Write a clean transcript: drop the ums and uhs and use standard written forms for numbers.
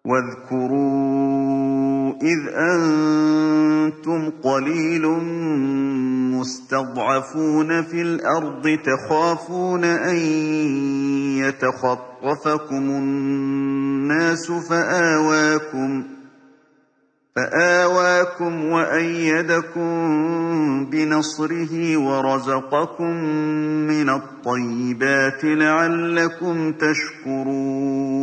واذكروا إذ أنتم قليل مستضعفون في الأرض تخافون أن يتخطفكم الناس فآواكم وأيدكم بنصره ورزقكم من الطيبات لعلكم تشكرون